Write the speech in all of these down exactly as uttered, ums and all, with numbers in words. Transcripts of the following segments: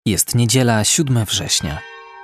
Jest niedziela, siódmego września.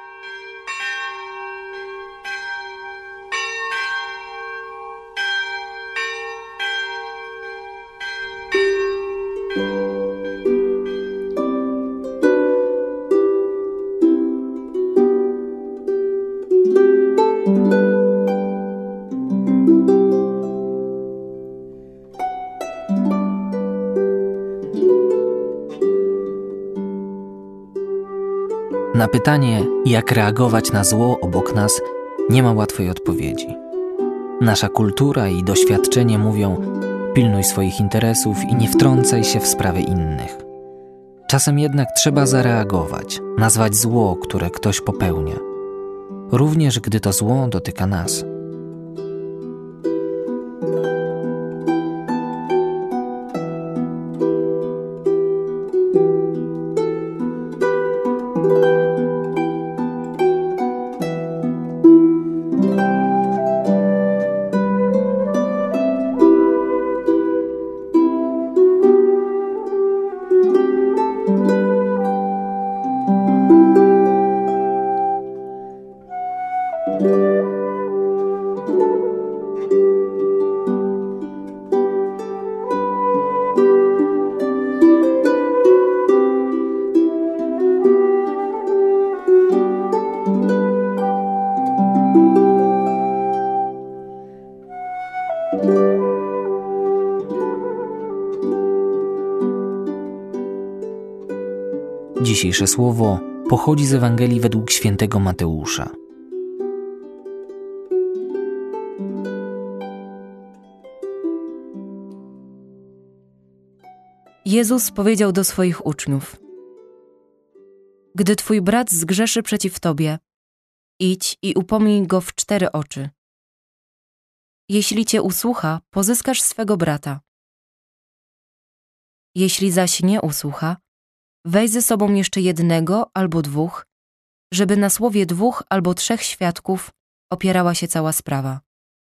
Na pytanie, jak reagować na zło obok nas, nie ma łatwej odpowiedzi. Nasza kultura i doświadczenie mówią: pilnuj swoich interesów i nie wtrącaj się w sprawy innych. Czasem jednak trzeba zareagować, nazwać zło, które ktoś popełnia, również gdy to zło dotyka nas. Dzisiejsze słowo pochodzi z Ewangelii według świętego Mateusza. Jezus powiedział do swoich uczniów: Gdy twój brat zgrzeszy przeciw tobie, idź i upomnij go w cztery oczy. Jeśli cię usłucha, pozyskasz swego brata. Jeśli zaś nie usłucha, weź ze sobą jeszcze jednego albo dwóch, żeby na słowie dwóch albo trzech świadków opierała się cała sprawa.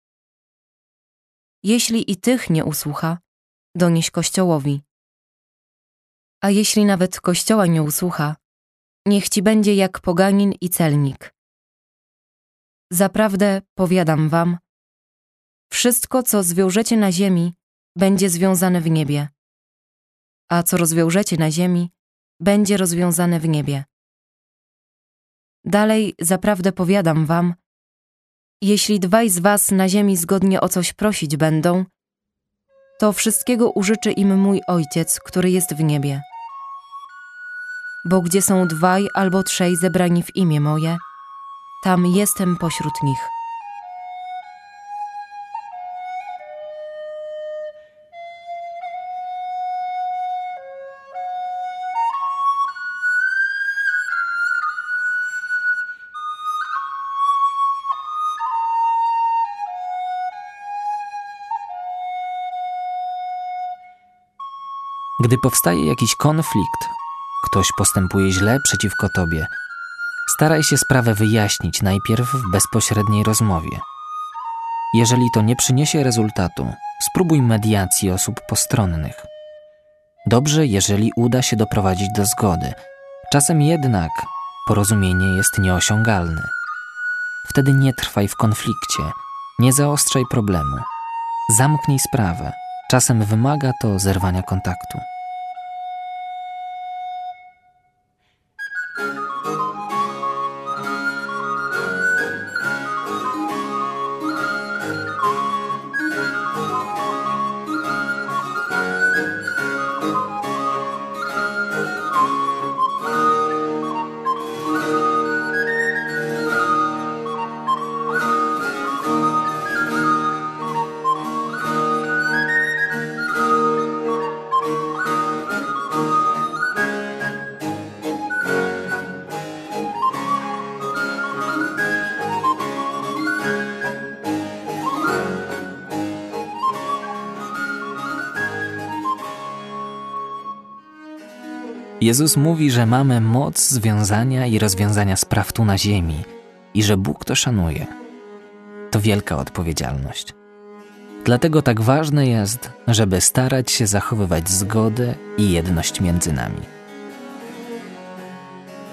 Jeśli i tych nie usłucha, donieś Kościołowi. A jeśli nawet Kościoła nie usłucha, niech ci będzie jak poganin i celnik. Zaprawdę powiadam wam, wszystko, co zwiążecie na ziemi, będzie związane w niebie, a co rozwiążecie na ziemi, będzie rozwiązane w niebie. Dalej zaprawdę powiadam wam, jeśli dwaj z was na ziemi zgodnie o coś prosić będą, to wszystkiego użyczy im mój Ojciec, który jest w niebie. Bo gdzie są dwaj albo trzej zebrani w imię moje, tam jestem pośród nich. Gdy powstaje jakiś konflikt, ktoś postępuje źle przeciwko tobie, staraj się sprawę wyjaśnić najpierw w bezpośredniej rozmowie. Jeżeli to nie przyniesie rezultatu, spróbuj mediacji osób postronnych. Dobrze, jeżeli uda się doprowadzić do zgody. Czasem jednak porozumienie jest nieosiągalne. Wtedy nie trwaj w konflikcie, nie zaostrzaj problemu. Zamknij sprawę. Czasem wymaga to zerwania kontaktu. Jezus mówi, że mamy moc związania i rozwiązania spraw tu na ziemi i że Bóg to szanuje. To wielka odpowiedzialność. Dlatego tak ważne jest, żeby starać się zachowywać zgodę i jedność między nami.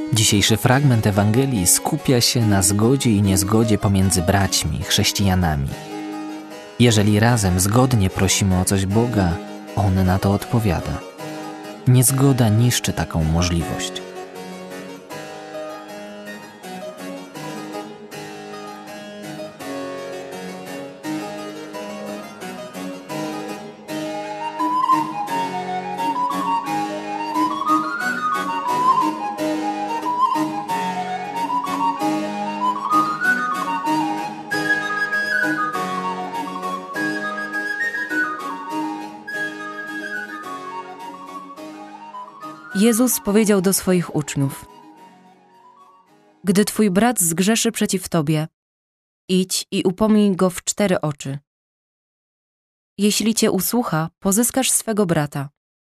Dzisiejszy fragment Ewangelii skupia się na zgodzie i niezgodzie pomiędzy braćmi, chrześcijanami. Jeżeli razem zgodnie prosimy o coś Boga, On na to odpowiada. Niezgoda niszczy taką możliwość. Jezus powiedział do swoich uczniów: Gdy twój brat zgrzeszy przeciw tobie, idź i upomnij go w cztery oczy. Jeśli cię usłucha, pozyskasz swego brata.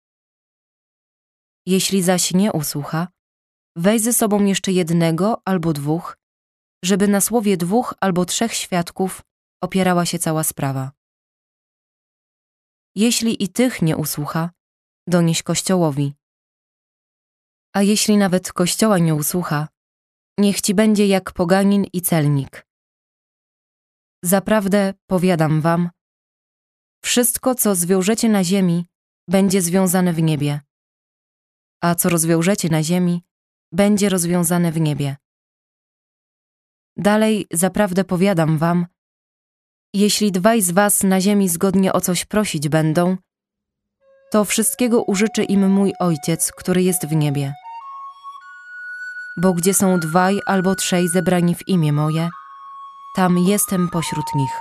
Jeśli zaś nie usłucha, weź ze sobą jeszcze jednego albo dwóch, żeby na słowie dwóch albo trzech świadków opierała się cała sprawa. Jeśli i tych nie usłucha, donieś Kościołowi. A jeśli nawet Kościoła nie usłucha, niech ci będzie jak poganin i celnik. Zaprawdę powiadam wam, wszystko, co zwiążecie na ziemi, będzie związane w niebie, a co rozwiążecie na ziemi, będzie rozwiązane w niebie. Dalej zaprawdę powiadam wam, jeśli dwaj z was na ziemi zgodnie o coś prosić będą, to wszystkiego użyczy im mój Ojciec, który jest w niebie. Bo gdzie są dwaj albo trzej zebrani w imię moje, tam jestem pośród nich.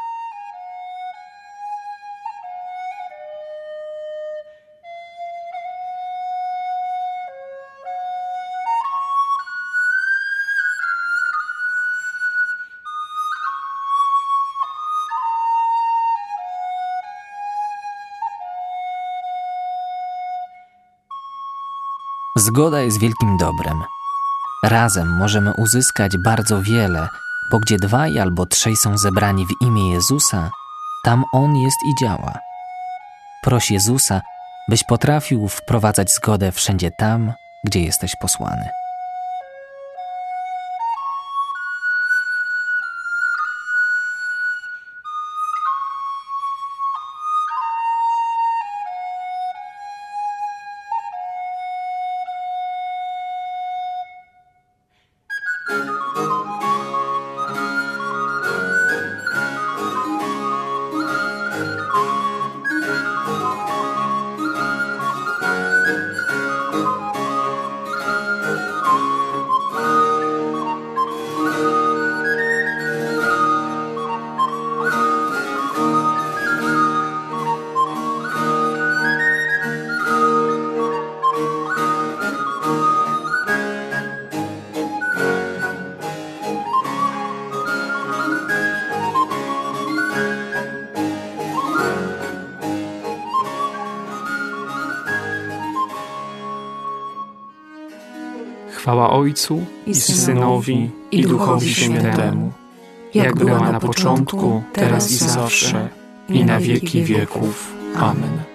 Zgoda jest wielkim dobrem. Razem możemy uzyskać bardzo wiele, bo gdzie dwaj albo trzej są zebrani w imię Jezusa, tam On jest i działa. Proś Jezusa, byś potrafił wprowadzać zgodę wszędzie tam, gdzie jesteś posłany. Chwała Ojcu i Synowi i Duchowi Świętemu, jak była na początku, teraz i zawsze, i na wieki wieków. Amen.